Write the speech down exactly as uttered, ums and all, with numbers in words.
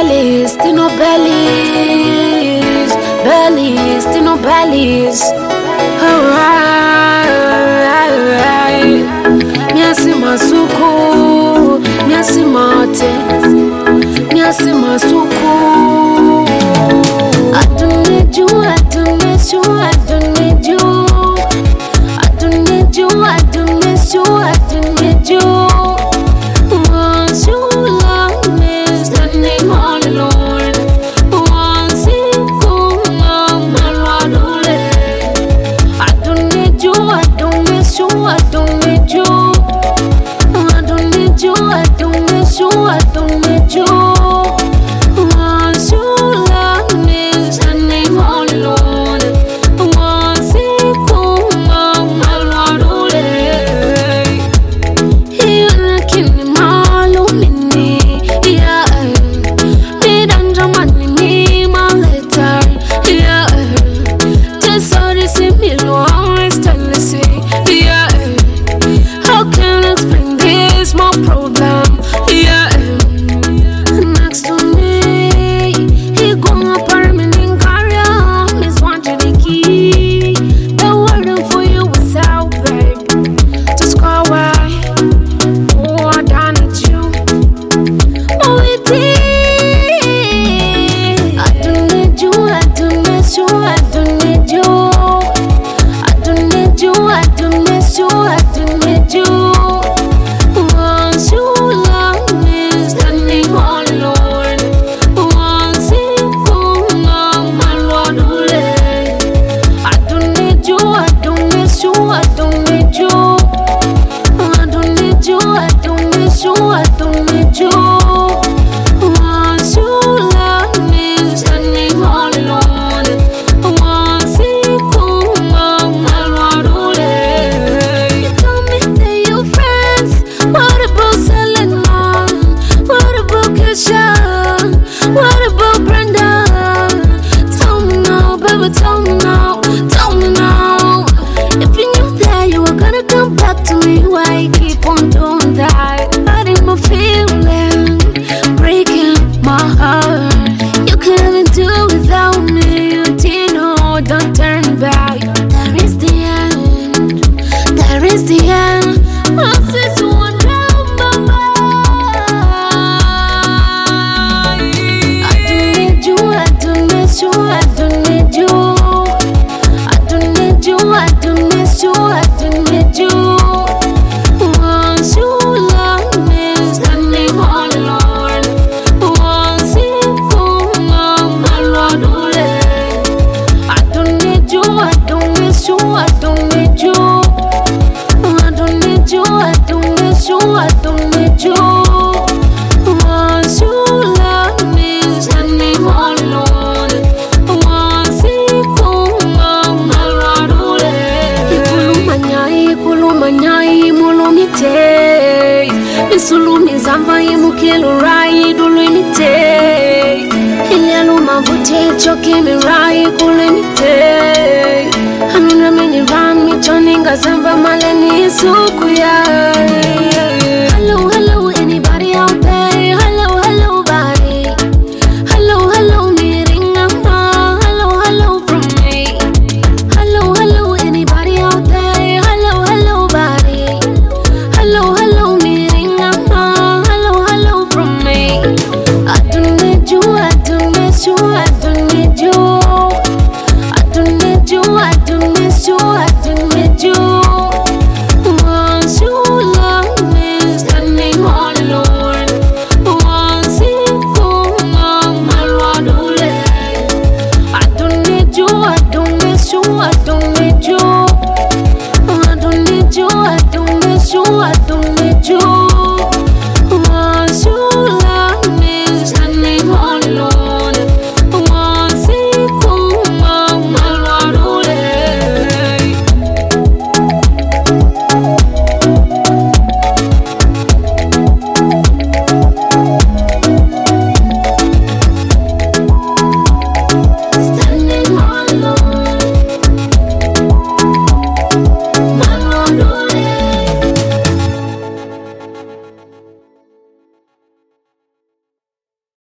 bellies, they no bellies, bellies, they no bellies. Alright, alright. Miasi masuku, miasi mate, miasi masuku. I don't need you, I don't miss you, I don't need you. I don't need you, I don't miss you, I don't need you. Once you love me, standing all alone. Once you go, mama, I don't need you, I don't miss you, I don't need you. I don't need you, I don't miss you, I don't need you. Once you love me, standing all alone. Once you go, mama, you looking in my lumini, yeah. Me danja money, me my letter, yeah. Just so they see me low, always tell me say, yeah. How can I explain this my problem, yeah. Next to me, he gonna permanent career, Miss wanted the key. The word for you was out, babe. Just go away. Oh, I don't need you. Oh, it is. I don't need you, I don't miss you, I don't need you. I don't need you, I don't miss you, I don't need you. Once you love me, standing all alone. Once you go, mama, I don't need you, I don't miss you, I don't need you. I don't need you, I don't miss you, I don't need you. Once you love me, standing all alone. Once you go, mama, you tell me that you're friends. What about Selena? What about Kesha? What about Brenda? Tell me now, baby, tell me now, tell me now. If you knew that you were gonna come back to me, why you keep on doing that? Hurting my feeling, breaking my heart. You can't even do without me, you know, don't turn back. There is the end, there is the end. Once it's one down, mama. I don't need you, I don't miss you, I don't need you. I don't need you, I don't miss you, I don't need you. Once you love me, standing all alone. Once you go, mama, I don't need you, I don't miss you, I don't need you. I don't need you, I don't miss you, I don't need you. Once you love me, standing all alone. Once you go, mama, Ikulumanya, ikulumanya, imulumite. Isulumi zamba imukelo rai dulumite. Ilelu mavute choki mirai kulumite. Anuna meni rami choninga zamba maleni sukuya.